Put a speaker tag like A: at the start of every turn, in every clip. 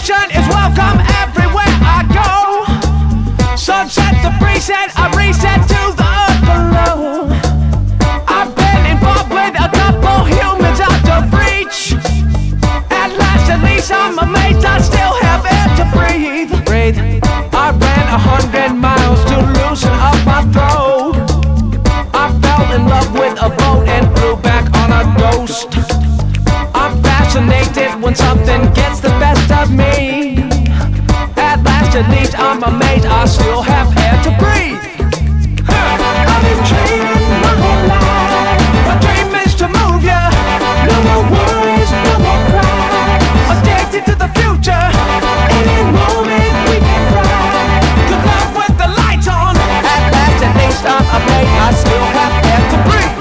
A: Revolution is welcome everywhere I go. Sunset the preset, a reset to the earth below. I've been involved with a couple humans out of reach. At least I'm amazed I still have air to breathe. I ran 100 miles to loosen up my throat. I fell in love with a boat and flew back on a ghost. I'm fascinated when something gets the best of me. At least I'm amazed I still have air to breathe. I've been dreaming my whole life. My dream is to move ya. No more worries, no more cry. Addicted to the future. Any moment we can fly. Good luck with the lights on. At least I'm amazed I still have air to breathe.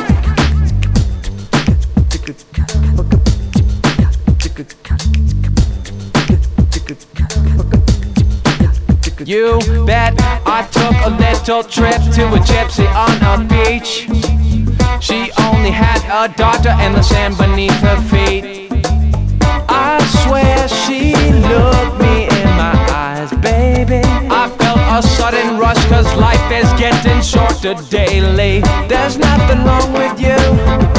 A: You bet I took a little trip to a gypsy on a beach. She only had a daughter and the sand beneath her feet. I swear she looked me in my eyes, baby. I felt a sudden rush 'cause life is getting shorter daily. There's nothing wrong with you.